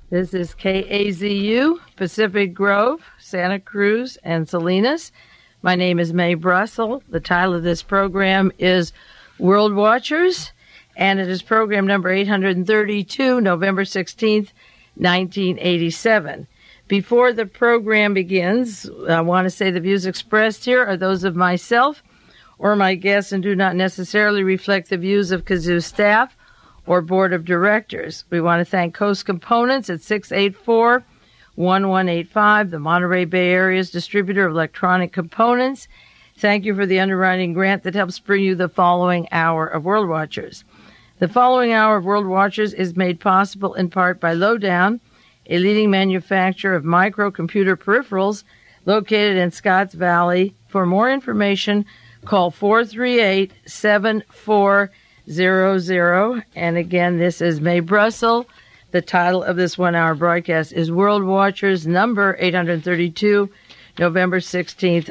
This is KAZU, Pacific Grove, Santa Cruz, and Salinas. My name is Mae Brussel. The title of this program is World Watchers, and it is program number 832, November 16th, 1987. Before the program begins, I want to say the views expressed here are those of myself or my guests and do not necessarily reflect the views of KAZU staff or board of directors. We want to thank Coast Components at 684-1185, the Monterey Bay Area's distributor of electronic components. Thank you for the underwriting grant that helps bring you the following hour of World Watchers. The following hour of World Watchers is made possible in part by Lowdown, a leading manufacturer of microcomputer peripherals located in Scotts Valley. For more information, call 438-7400. And again, this is Mae Brussel. The title of this one-hour broadcast is World Watchers, number 832, November 16th,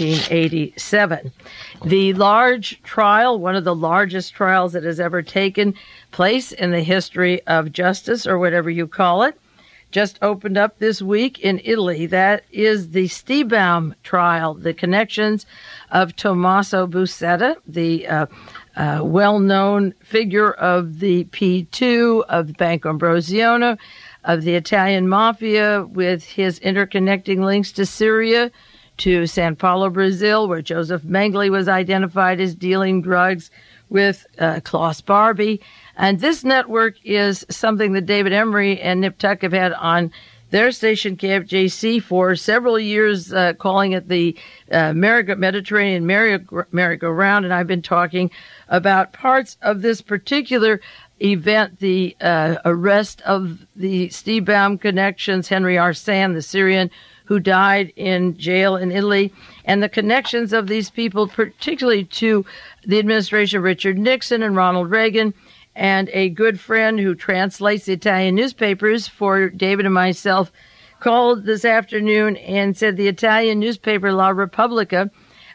1987. The large trial, one of the largest trials that has ever taken place in the history of justice, or whatever you call it, just opened up this week in Italy. That is the Stiefbaum trial, the connections of Tommaso Buscetta, the well-known figure of the P2, of Banco Ambrosiano, of the Italian mafia, with his interconnecting links to Syria, to Sao Paulo, Brazil, where Joseph Mengele was identified as dealing drugs with Klaus Barbie. And this network is something that David Emery and Nip Tuck have had on their station, KFJC, for several years, calling it the Mediterranean merry-go-round. And I've been talking about parts of this particular event, the arrest of the Stiefbaum connections, Henry Arsan, the Syrian who died in jail in Italy, and the connections of these people, particularly to the administration of Richard Nixon and Ronald Reagan. And a good friend who translates the Italian newspapers for David and myself called this afternoon and said the Italian newspaper La Repubblica,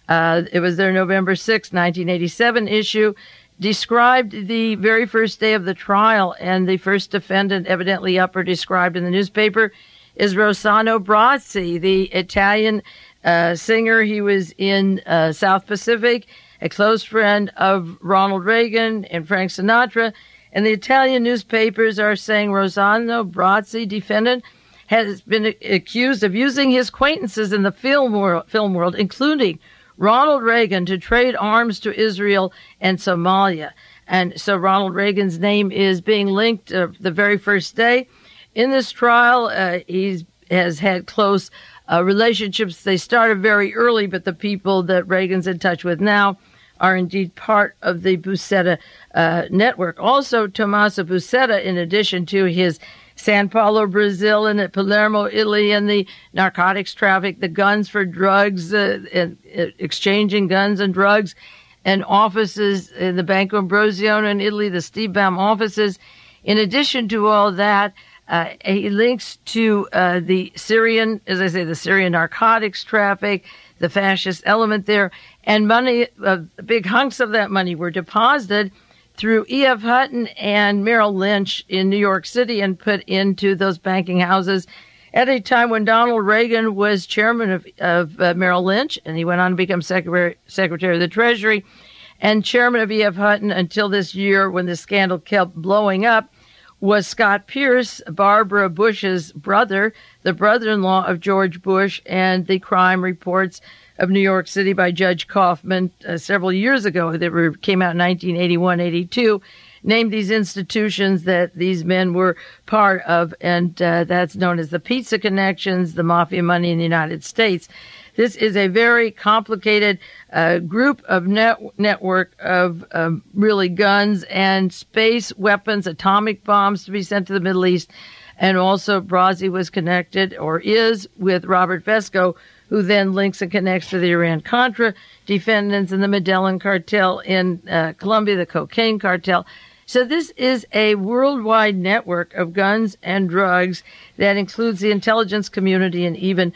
it was their November 6, 1987 issue, described the very first day of the trial, and the first defendant evidently described in the newspaper is Rossano Brazzi, the Italian singer. He was in South Pacific, a close friend of Ronald Reagan and Frank Sinatra. And the Italian newspapers are saying Rossano Brazzi, defendant, has been accused of using his acquaintances in the film world, including Ronald Reagan, to trade arms to Israel and Somalia. And so Ronald Reagan's name is being linked the very first day. In this trial, he has had close relationships. They started very early, but the people that Reagan's in touch with now are indeed part of the Buscetta network. Also, Tommaso Buscetta, in addition to his Sao Paulo, Brazil, and at Palermo, Italy, and the narcotics traffic, the guns for drugs, and exchanging guns and drugs, and offices in the Banco Ambrosiano in Italy, the Stiefbaum offices. In addition to all that, he links to the Syrian, as I say, the Syrian narcotics traffic, the fascist element there, and money, big hunks of that money were deposited through E.F. Hutton and Merrill Lynch in New York City and put into those banking houses at a time when Donald Reagan was chairman of Merrill Lynch, and he went on to become Secretary of the Treasury and chairman of E.F. Hutton until this year when the scandal kept blowing up, was Scott Pierce, Barbara Bush's brother, the brother-in-law of George Bush, and the crime reports of New York City by Judge Kaufman several years ago that came out in 1981-82, named these institutions that these men were part of, and that's known as the Pizza Connections, the mafia money in the United States. This is a very complicated group of network of really guns and space weapons, atomic bombs to be sent to the Middle East. And also Brazzi was connected, or is, with Robert Vesco, who then links and connects to the Iran-Contra defendants and the Medellin cartel in Colombia, the cocaine cartel. So this is a worldwide network of guns and drugs that includes the intelligence community and even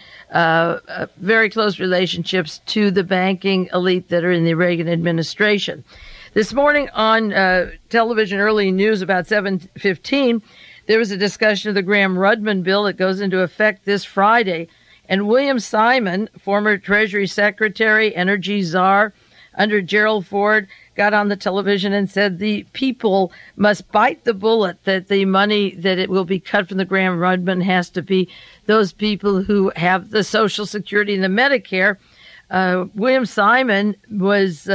very close relationships to the banking elite that are in the Reagan administration. This morning on television early news about 7:15, there was a discussion of the Gramm-Rudman bill that goes into effect this Friday. And William Simon, former Treasury Secretary, Energy Czar under Gerald Ford, got on the television and said the people must bite the bullet, that the money that it will be cut from the Gramm-Rudman has to be those people who have the Social Security and the Medicare. William Simon was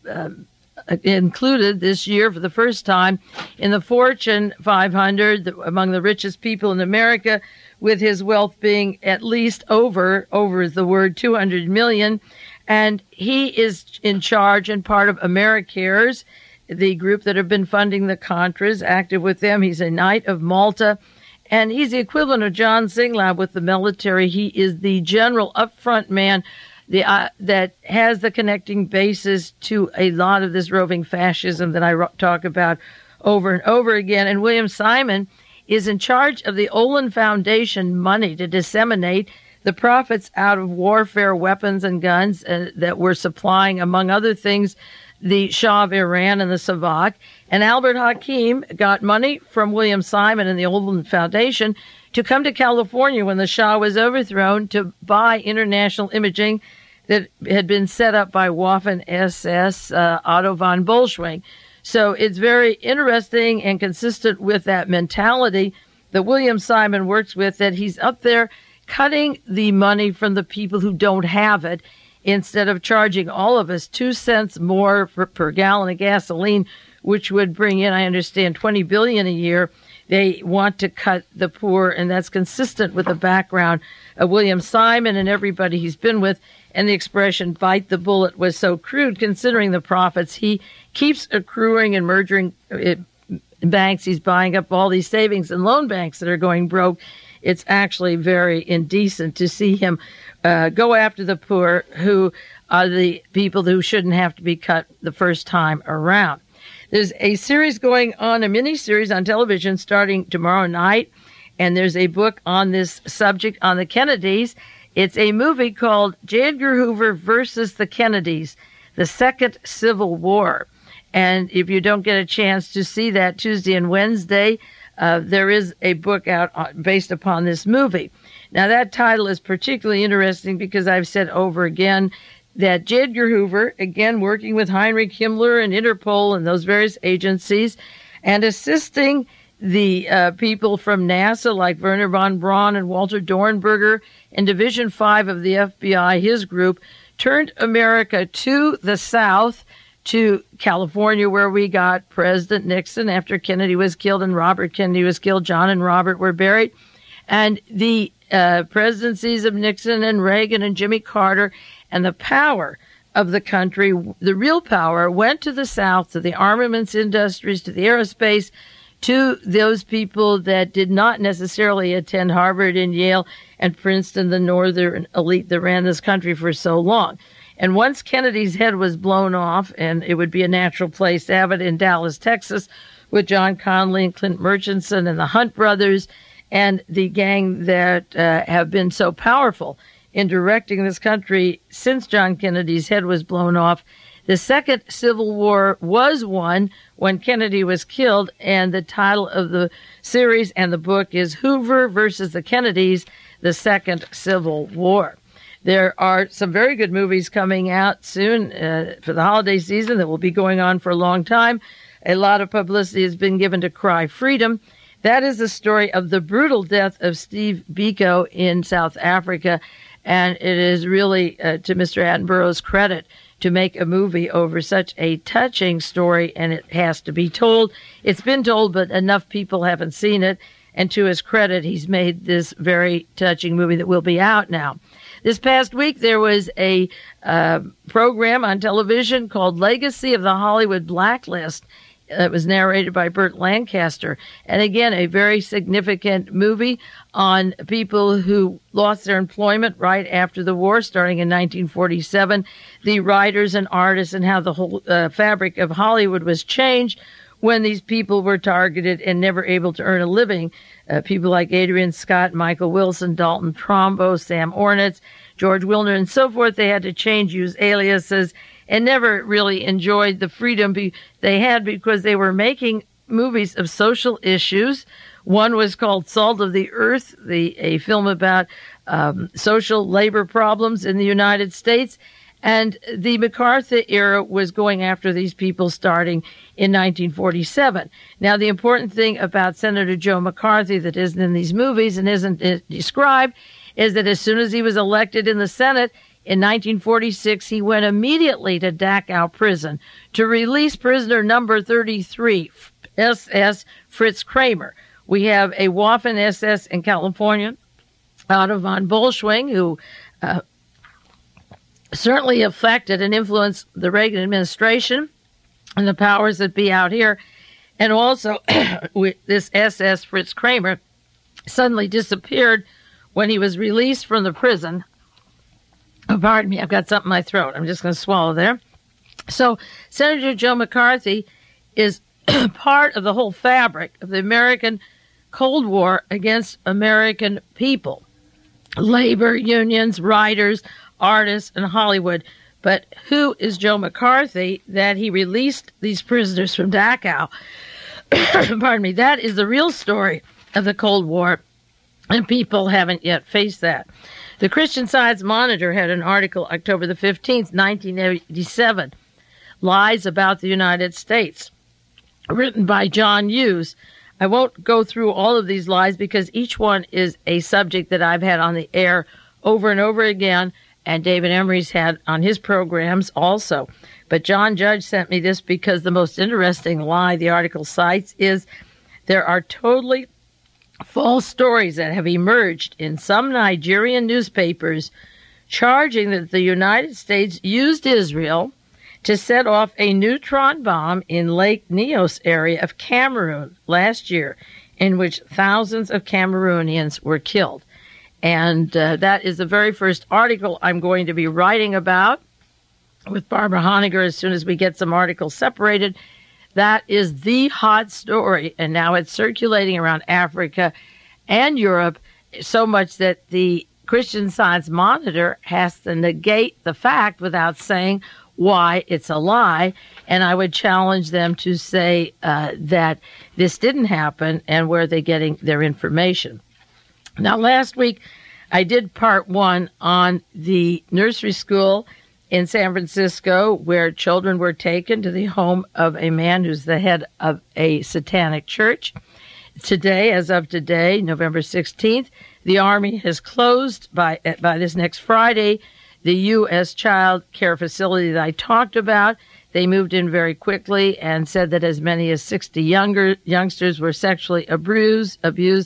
included this year for the first time in the Fortune 500 among the richest people in America, with his wealth being at least over is the word, 200 million. And he is in charge and part of AmeriCares, the group that have been funding the Contras, active with them. He's a Knight of Malta, and he's the equivalent of John Singlab with the military. He is the general upfront man that has the connecting basis to a lot of this roving fascism that I talk about over and over again. And William Simon is in charge of the Olin Foundation money to disseminate the profits out of warfare weapons and guns that we're supplying, among other things, the Shah of Iran and the Savak. And Albert Hakim got money from William Simon and the Olin Foundation to come to California when the Shah was overthrown to buy international imaging that had been set up by Waffen-SS Otto von Bolschwing. So it's very interesting and consistent with that mentality that William Simon works with, that he's up there cutting the money from the people who don't have it, instead of charging all of us 2 cents more per gallon of gasoline, which would bring in, I understand, $20 billion a year. They want to cut the poor, and that's consistent with the background of William Simon and everybody he's been with. And the expression "bite the bullet" was so crude, considering the profits he keeps accruing and merging banks. He's buying up all these savings and loan banks that are going broke. It's actually very indecent to see him go after the poor, who are the people who shouldn't have to be cut the first time around. There's a series going on, a mini-series on television starting tomorrow night, and there's a book on this subject on the Kennedys. It's a movie called J. Edgar Hoover versus the Kennedys, the Second Civil War. And if you don't get a chance to see that Tuesday and Wednesday, there is a book out based upon this movie. Now, that title is particularly interesting because I've said over again that J. Edgar Hoover, again working with Heinrich Himmler and Interpol and those various agencies, and assisting the people from NASA like Wernher von Braun and Walter Dornberger and Division 5 of the FBI, his group, turned America to the South, to California, where we got President Nixon after Kennedy was killed and Robert Kennedy was killed. John and Robert were buried. And the presidencies of Nixon and Reagan and Jimmy Carter, and the power of the country, the real power, went to the South, to the armaments industries, to the aerospace, to those people that did not necessarily attend Harvard and Yale and Princeton, the northern elite that ran this country for so long. And once Kennedy's head was blown off, and it would be a natural place to have it in Dallas, Texas, with John Connally and Clint Murchison and the Hunt brothers and the gang that have been so powerful in directing this country since John Kennedy's head was blown off. The Second Civil War was won when Kennedy was killed, and the title of the series and the book is Hoover versus the Kennedys, the Second Civil War. There are some very good movies coming out soon for the holiday season that will be going on for a long time. A lot of publicity has been given to Cry Freedom. That is the story of the brutal death of Steve Biko in South Africa, and it is really to Mr. Attenborough's credit to make a movie over such a touching story, and it has to be told. It's been told, but enough people haven't seen it, and to his credit, he's made this very touching movie that will be out now. This past week, there was a program on television called Legacy of the Hollywood Blacklist. It was narrated by Burt Lancaster. And again, a very significant movie on people who lost their employment right after the war, starting in 1947, the writers and artists, and how the whole fabric of Hollywood was changed when these people were targeted and never able to earn a living. People like Adrian Scott, Michael Wilson, Dalton Trumbo, Sam Ornitz, George Wilner, and so forth. They had to change, use aliases, and never really enjoyed the freedom they had because they were making movies of social issues. One was called Salt of the Earth, a film about social labor problems in the United States. And the MacArthur era was going after these people starting in 1947. Now, the important thing about Senator Joe McCarthy that isn't in these movies and isn't described is that as soon as he was elected in the Senate in 1946, he went immediately to Dachau prison to release prisoner number 33, SS Fritz Kramer. We have a Waffen SS in California, Otto von Bolschwing, who certainly affected and influenced the Reagan administration and the powers that be out here. And also, this SS Fritz Kramer suddenly disappeared when he was released from the prison. Oh, pardon me, I've got something in my throat. I'm just going to swallow there. So Senator Joe McCarthy is part of the whole fabric of the American Cold War against American people, labor unions, writers, artists, and Hollywood. But who is Joe McCarthy that he released these prisoners from Dachau? Pardon me. That is the real story of the Cold War, and people haven't yet faced that. The Christian Science Monitor had an article October the 15th, 1987, Lies About the United States, written by John Hughes. I won't go through all of these lies because each one is a subject that I've had on the air over and over again, and David Emery's had on his programs also. But John Judge sent me this because the most interesting lie the article cites is there are totally false stories that have emerged in some Nigerian newspapers charging that the United States used Israel to set off a neutron bomb in Lake Nyos area of Cameroon last year, in which thousands of Cameroonians were killed. And that is the very first article I'm going to be writing about with Barbara Honegger as soon as we get some articles separated. That is the hot story, and now it's circulating around Africa and Europe so much that the Christian Science Monitor has to negate the fact without saying why it's a lie. And I would challenge them to say that this didn't happen and where they're getting their information. Now, last week, I did part one on the nursery school in San Francisco where children were taken to the home of a man who's the head of a satanic church. Today, as of today, November 16th, the Army has closed by this next Friday the U.S. child care facility that I talked about. They moved in very quickly and said that as many as 60 youngsters were sexually abused.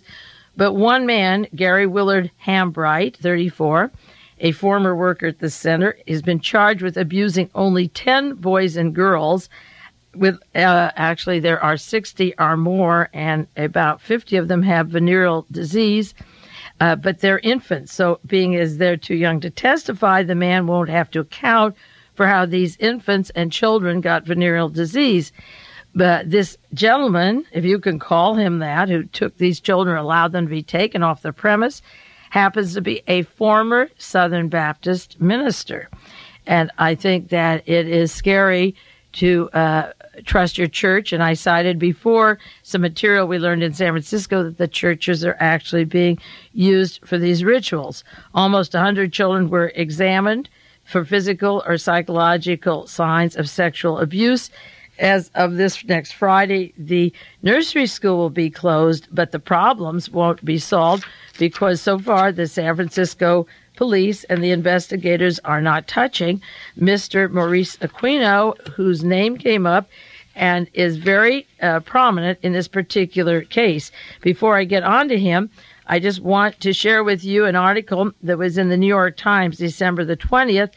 But one man, Gary Willard Hambright, 34, a former worker at the center, has been charged with abusing only 10 boys and girls. With actually, there are 60 or more, and about 50 of them have venereal disease, but they're infants. So being as they're too young to testify, the man won't have to account for how these infants and children got venereal disease. But this gentleman, if you can call him that, who took these children, allowed them to be taken off the premise, happens to be a former Southern Baptist minister. And I think that it is scary to trust your church. And I cited before some material we learned in San Francisco that the churches are actually being used for these rituals. Almost 100 children were examined for physical or psychological signs of sexual abuse. As of this next Friday, the nursery school will be closed, but the problems won't be solved because so far the San Francisco police and the investigators are not touching Mr. Maurice Aquino, whose name came up and is very prominent in this particular case. Before I get on to him, I just want to share with you an article that was in the New York Times, December the 20th,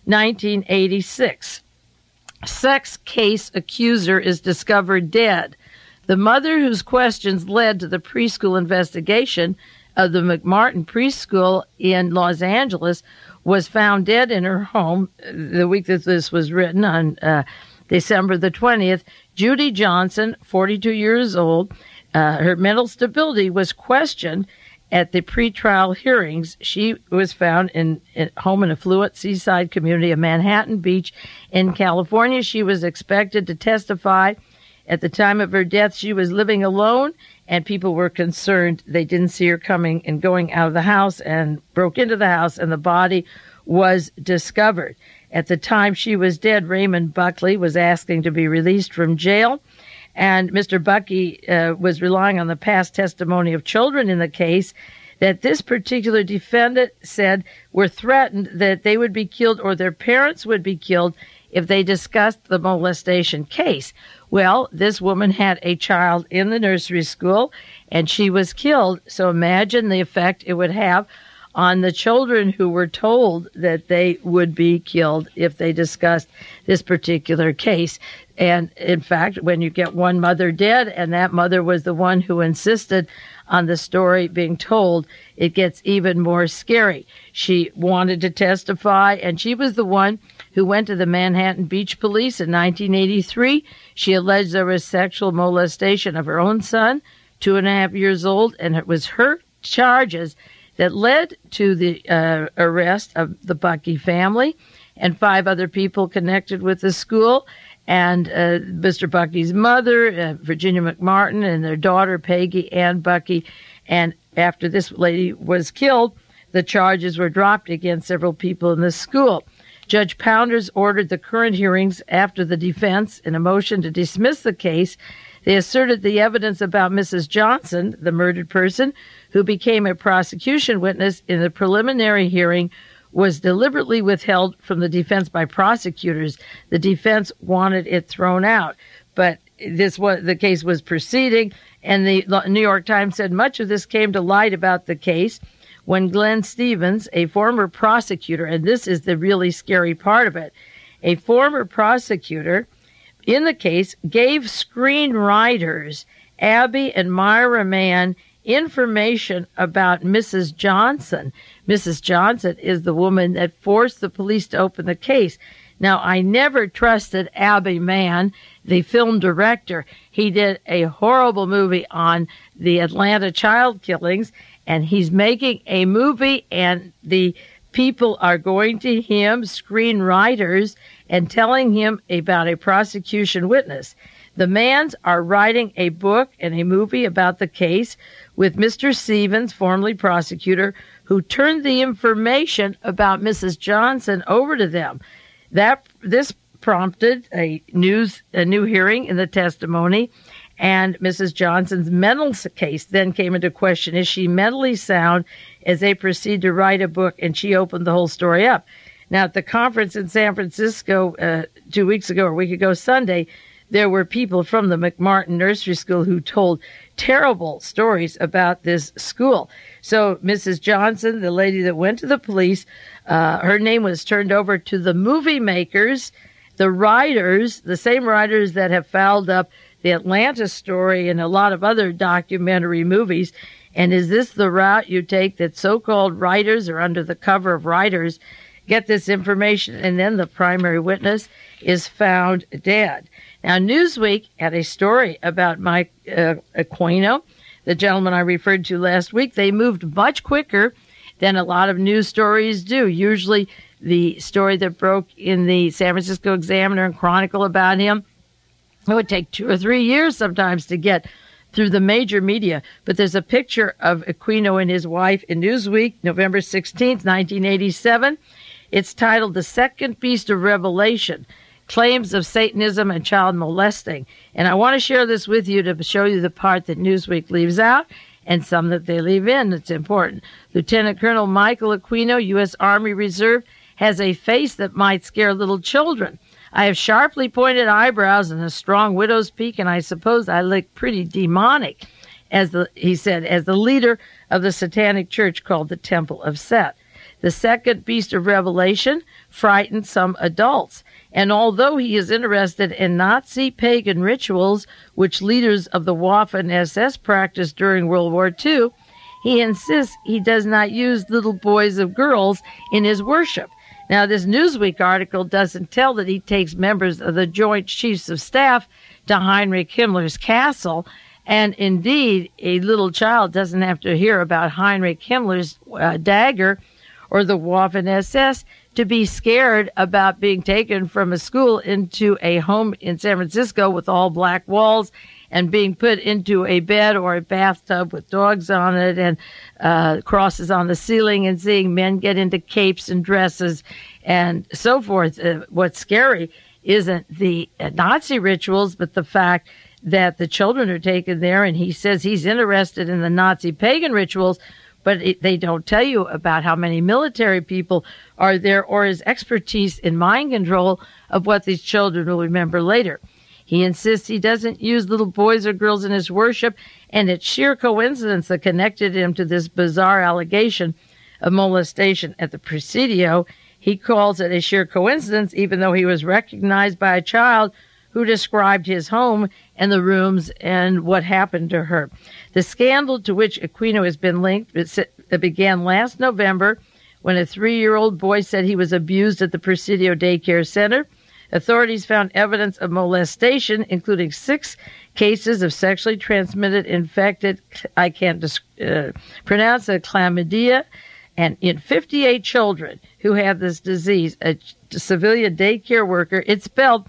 1986. Sex case accuser is discovered dead. The mother whose questions led to the preschool investigation of the McMartin preschool in Los Angeles was found dead in her home the week that this was written on December the 20th. Judy Johnson, 42 years old, her mental stability was questioned, at the pretrial hearings. She was found in home in affluent seaside community of Manhattan Beach in California. She was expected to testify. At the time of her death, she was living alone, and people were concerned. They didn't see her coming and going out of the house, and broke into the house, and the body was discovered. At the time she was dead, Raymond Buckley was asking to be released from jail, and Mr. Bucky was relying on the past testimony of children in the case that this particular defendant said were threatened that they would be killed or their parents would be killed if they discussed the molestation case. Well, this woman had a child in the nursery school, and she was killed. So imagine the effect it would have on the children who were told that they would be killed if they discussed this particular case. And in fact, when you get one mother dead, and that mother was the one who insisted on the story being told, it gets even more scary. She wanted to testify, and she was the one who went to the Manhattan Beach Police in 1983. She alleged there was sexual molestation of her own son, 2.5 years old, and it was her charges that led to the arrest of the Bucky family and 5 other people connected with the school, and Mr. Bucky's mother, Virginia McMartin, and their daughter, Peggy Ann Bucky. And after this lady was killed, the charges were dropped against several people in the school. Judge Pounders ordered the current hearings after the defense in a motion to dismiss the case. They asserted the evidence about Mrs. Johnson, the murdered person, who became a prosecution witness in the preliminary hearing, was deliberately withheld from the defense by prosecutors. The defense wanted it thrown out, but the case was proceeding, and the New York Times said much of this came to light about the case when Glenn Stevens, a former prosecutor, and this is the really scary part of it, a former prosecutor in the case gave screenwriters Abby and Myra Mann information about Mrs. Johnson. Mrs. Johnson is the woman that forced the police to open the case. Now, I never trusted Abby Mann, the film director. He did a horrible movie on the Atlanta child killings, and he's making a movie, and the people are going to him, screenwriters, and telling him about a prosecution witness. The Manns are writing a book and a movie about the case with Mr. Stevens, formerly prosecutor, who turned the information about Mrs. Johnson over to them. This prompted a new hearing in the testimony, and Mrs. Johnson's mental case then came into question. Is she mentally sound as they proceed to write a book? And she opened the whole story up. Now, at the conference in San Francisco 2 weeks ago, or a week ago Sunday, there were people from the McMartin Nursery School who told terrible stories about this school. So Mrs. Johnson, the lady that went to the police, her name was turned over to the movie makers, the writers, the same writers that have fouled up the Atlanta story and a lot of other documentary movies. And is this the route you take, that so-called writers or under the cover of writers get this information, and then the primary witness is found dead? Now, Newsweek had a story about Mike Aquino, the gentleman I referred to last week. They moved much quicker than a lot of news stories do. Usually the story that broke in the San Francisco Examiner and Chronicle about him, it would take 2 or 3 years sometimes to get through the major media. But there's a picture of Aquino and his wife in Newsweek, November 16th, 1987. It's titled The Second Beast of Revelation, Claims of Satanism and Child Molesting. And I want to share this with you to show you the part that Newsweek leaves out and some that they leave in. It's important. Lieutenant Colonel Michael Aquino, U.S. Army Reserve, has a face that might scare little children. I have sharply pointed eyebrows and a strong widow's peak, and I suppose I look pretty demonic, he said, as the leader of the satanic church called the Temple of Set. The second beast of Revelation frightened some adults. And although he is interested in Nazi pagan rituals, which leaders of the Waffen SS practiced during World War II, he insists he does not use little boys or girls in his worship. Now, this Newsweek article doesn't tell that he takes members of the Joint Chiefs of Staff to Heinrich Himmler's castle And indeed, a little child doesn't have to hear about Heinrich Himmler's dagger or the Waffen-SS to be scared about being taken from a school into a home in San Francisco with all black walls and being put into a bed or a bathtub with dogs on it and crosses on the ceiling, and seeing men get into capes and dresses and so forth. What's scary isn't the Nazi rituals, but the fact that the children are taken there, and he says he's interested in the Nazi pagan rituals, but they don't tell you about how many military people are there or his expertise in mind control of what these children will remember later. He insists he doesn't use little boys or girls in his worship, and it's sheer coincidence that connected him to this bizarre allegation of molestation at the Presidio. He calls it a sheer coincidence, even though he was recognized by a child who described his home and the rooms and what happened to her. The scandal to which Aquino has been linked it began last November when a 3-year-old boy said he was abused at the Presidio Daycare Center. Authorities found evidence of molestation, including 6 cases of sexually transmitted infected, I can't pronounce it, chlamydia, and in 58 children who have this disease. A civilian daycare worker, it's spelled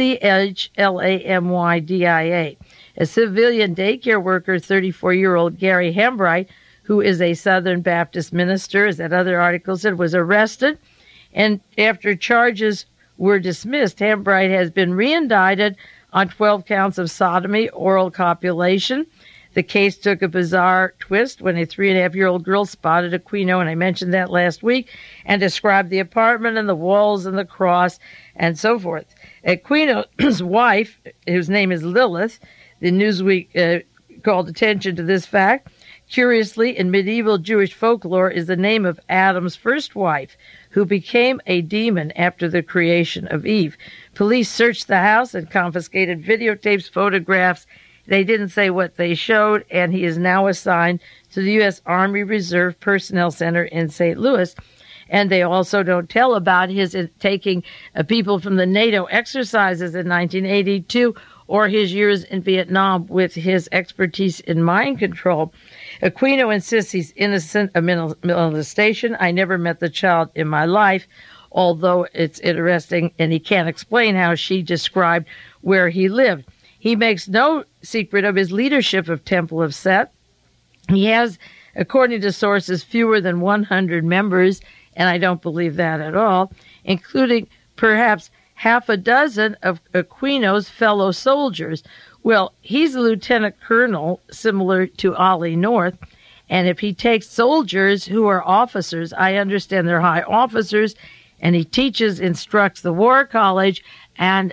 Chlamydia. A civilian daycare worker, 34-year-old Gary Hembright, who is a Southern Baptist minister, as that other article said, was arrested. And after charges were dismissed, Hembright has been reindicted on 12 counts of sodomy, oral copulation. The case took a bizarre twist when a 3.5-year-old girl spotted Aquino, and I mentioned that last week, and described the apartment and the walls and the cross and so forth. Aquino's wife, whose name is Lilith, the Newsweek called attention to this fact. Curiously, in medieval Jewish folklore is the name of Adam's first wife, who became a demon after the creation of Eve. Police searched the house and confiscated videotapes, photographs. They didn't say what they showed, and he is now assigned to the U.S. Army Reserve Personnel Center in St. Louis. And they also don't tell about his taking people from the NATO exercises in 1982 or his years in Vietnam with his expertise in mind control. Aquino insists he's innocent of molestation. I never met the child in my life, although it's interesting, and he can't explain how she described where he lived. He makes no secret of his leadership of Temple of Set. He has, according to sources, fewer than 100 members, and I don't believe that at all, including perhaps half a dozen of Aquino's fellow soldiers. Well, he's a lieutenant colonel, similar to Ollie North, and if he takes soldiers who are officers, I understand they're high officers, and he instructs the War College, and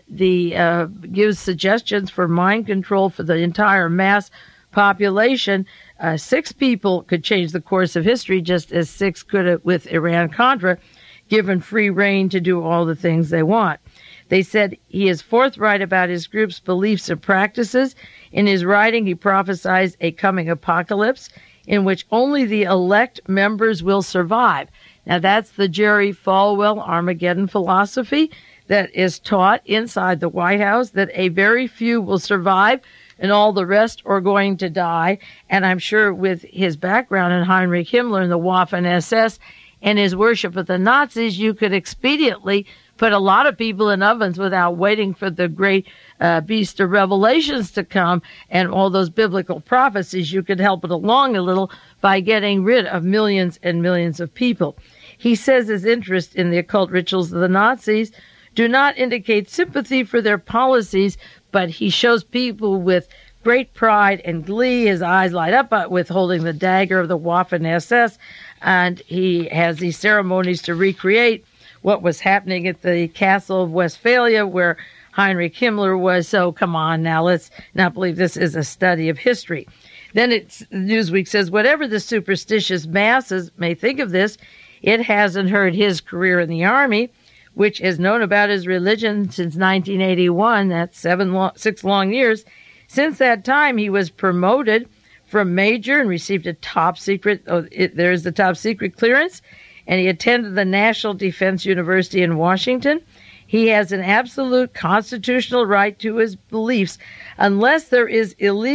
gives suggestions for mind control for the entire mass population. 6 people could change the course of history, just as 6 could with Iran-Contra, given free rein to do all the things they want. They said he is forthright about his group's beliefs and practices. In his writing, he prophesies a coming apocalypse in which only the elect members will survive. Now, that's the Jerry Falwell Armageddon philosophy that is taught inside the White House, that a very few will survive and all the rest are going to die. And I'm sure with his background in Heinrich Himmler and the Waffen-SS and his worship of the Nazis, you could expediently put a lot of people in ovens without waiting for the great beast of Revelations to come and all those biblical prophecies. You could help it along a little by getting rid of millions and millions of people. He says his interest in the occult rituals of the Nazis do not indicate sympathy for their policies, but he shows people with great pride and glee. His eyes light up with holding the dagger of the Waffen-SS, and he has these ceremonies to recreate what was happening at the Castle of Westphalia, where Heinrich Himmler was. So come on now, let's not believe this is a study of history. Then Newsweek says, whatever the superstitious masses may think of this, it hasn't hurt his career in the Army, which has known about his religion since 1981. That's 6 long years. Since that time, he was promoted from major and received a top secret. There's the top secret clearance. And he attended the National Defense University in Washington. He has an absolute constitutional right to his beliefs unless there is illegal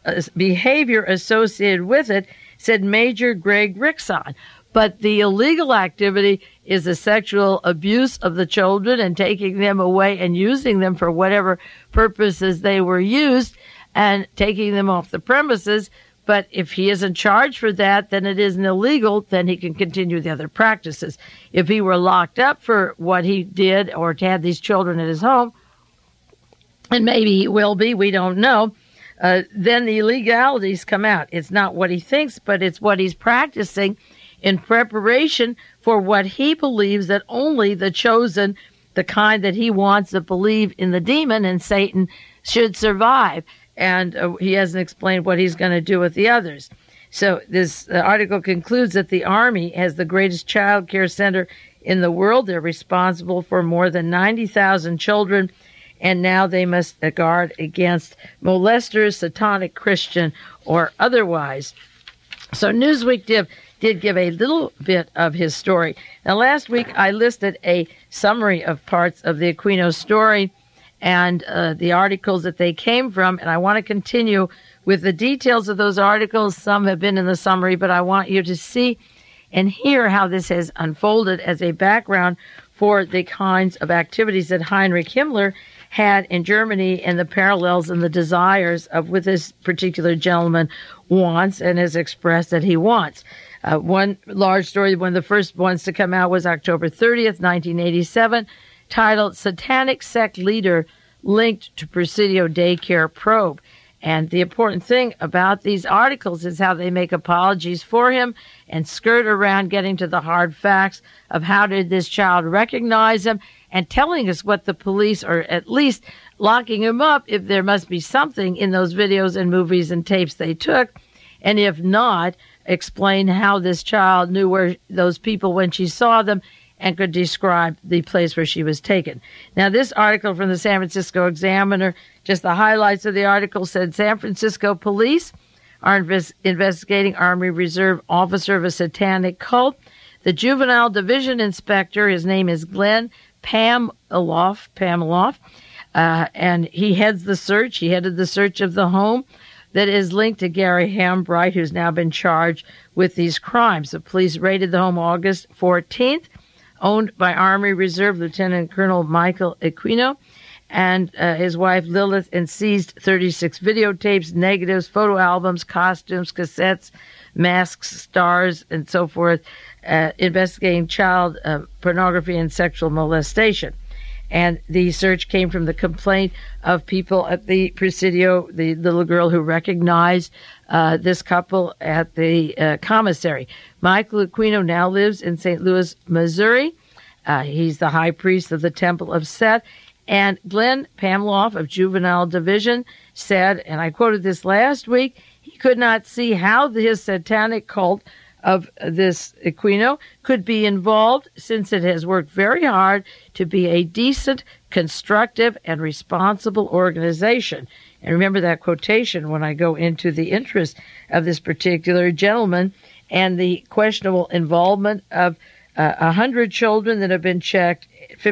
behavior associated with it, said Major Greg Rickson. But the illegal activity is the sexual abuse of the children and taking them away and using them for whatever purposes they were used and taking them off the premises. But if he isn't charged for that, then it isn't illegal. Then he can continue the other practices. If he were locked up for what he did or had these children at his home, and maybe he will be, we don't know, then the illegalities come out. It's not what he thinks, but it's what he's practicing in preparation for what he believes that only the chosen, the kind that he wants that believe in the demon and Satan, should survive. And he hasn't explained what he's going to do with the others. So this article concludes that the Army has the greatest child care center in the world. They're responsible for more than 90,000 children, and now they must guard against molesters, satanic Christian or otherwise. So Newsweek did give a little bit of his story. Now, last week I listed a summary of parts of the Aquino story and the articles that they came from, and I want to continue with the details of those articles. Some have been in the summary, but I want you to see and hear how this has unfolded as a background for the kinds of activities that Heinrich Himmler had in Germany and the parallels and the desires of what this particular gentleman wants and has expressed that he wants. One large story, one of the first ones to come out, was October 30th, 1987, titled Satanic Sect Leader Linked to Presidio Daycare Probe. And the important thing about these articles is how they make apologies for him and skirt around getting to the hard facts of how did this child recognize him and telling us what the police, or at least locking him up if there must be something in those videos and movies and tapes they took. And if not, explain how this child knew where those people when she saw them and could describe the place where she was taken. Now, this article from the San Francisco Examiner, just the highlights of the article, said San Francisco police are investigating Army Reserve officer of a satanic cult. The juvenile division inspector, his name is Glenn Pamloff, and he heads the search. He headed the search of the home that is linked to Gary Hambright, who's now been charged with these crimes. The police raided the home August 14th, owned by Army Reserve Lieutenant Colonel Michael Aquino and his wife Lilith, and seized 36 videotapes, negatives, photo albums, costumes, cassettes, masks, stars, and so forth, investigating child pornography and sexual molestation. And the search came from the complaint of people at the Presidio, the little girl who recognized this couple at the commissary. Michael Aquino now lives in St. Louis, Missouri. He's the high priest of the Temple of Set. And Glenn Pamloff of Juvenile Division said, and I quoted this last week, he could not see how his satanic cult of this Aquino could be involved, since it has worked very hard to be a decent, constructive, and responsible organization. And remember that quotation when I go into the interest of this particular gentleman and the questionable involvement of 100 children that have been checked.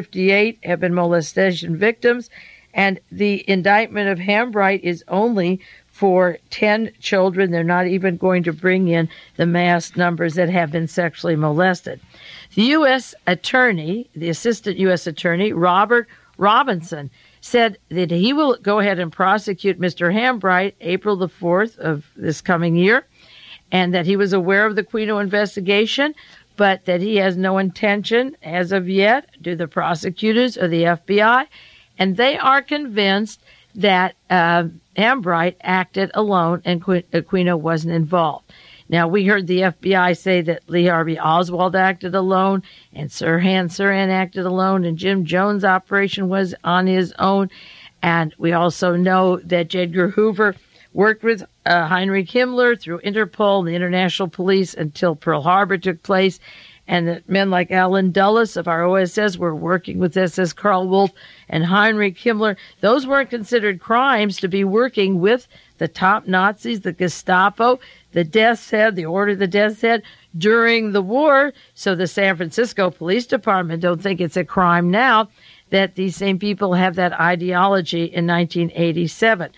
58 have been molestation victims, and the indictment of Hambright is only for 10 children. They're not even going to bring in the mass numbers that have been sexually molested. The U.S. attorney, the assistant U.S. attorney, Robert Robinson, said that he will go ahead and prosecute Mr. Hambright April the 4th of this coming year, and that he was aware of the Aquino investigation, but that he has no intention as of yet, do the prosecutors or the FBI, and they are convinced that Hambright acted alone and Aquino wasn't involved. Now, we heard the FBI say that Lee Harvey Oswald acted alone, and Sirhan Sirhan acted alone, and Jim Jones' operation was on his own. And we also know that J. Edgar Hoover worked with Heinrich Himmler through Interpol and the International Police until Pearl Harbor took place, and that men like Alan Dulles of our OSS were working with SS Karl Wolf and Heinrich Himmler. Those weren't considered crimes to be working with the top Nazis, the Gestapo, the Death's Head, the Order of the Death's Head during the war. So the San Francisco Police Department don't think it's a crime now that these same people have that ideology in 1987.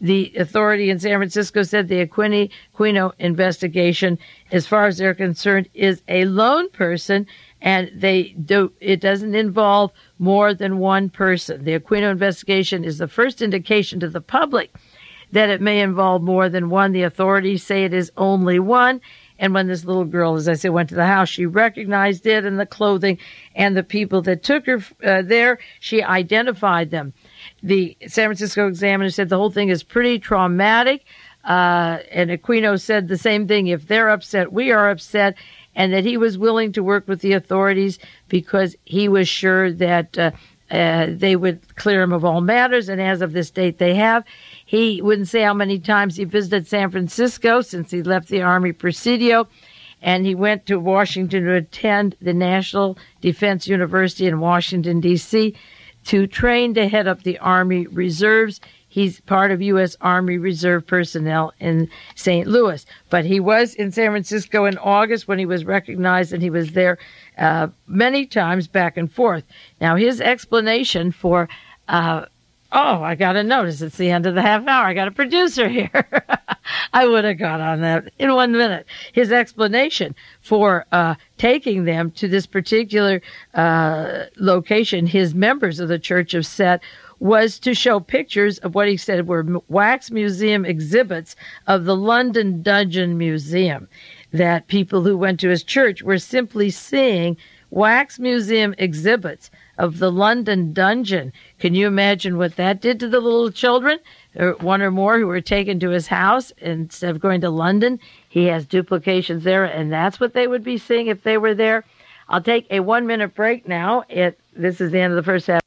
The authority in San Francisco said the Aquino investigation, as far as they're concerned, is a lone person, and it doesn't involve more than one person. The Aquino investigation is the first indication to the public that it may involve more than one. The authorities say it is only one. And when this little girl, as I said, went to the house, she recognized it and the clothing and the people that took her there. She identified them. The San Francisco Examiner said the whole thing is pretty traumatic. And Aquino said the same thing. If they're upset, we are upset. And that he was willing to work with the authorities because he was sure that they would clear him of all matters. And as of this date, they have. He wouldn't say how many times he visited San Francisco since he left the Army Presidio, and he went to Washington to attend the National Defense University in Washington, D.C., to train to head up the Army Reserves. He's part of U.S. Army Reserve personnel in St. Louis. But he was in San Francisco in August when he was recognized, and he was there many times back and forth. Now, his explanation for I got to notice it's the end of the half hour. I got a producer here. I would have got on that in 1 minute. His explanation for taking them to this particular location, his members of the Church of Set, was to show pictures of what he said were wax museum exhibits of the London Dungeon Museum, that people who went to his church were simply seeing wax museum exhibits of the London Dungeon. Can you imagine what that did to the little children? One or more who were taken to his house instead of going to London. He has duplications there, and that's what they would be seeing if they were there. I'll take a 1 minute break now. This is the end of the first half.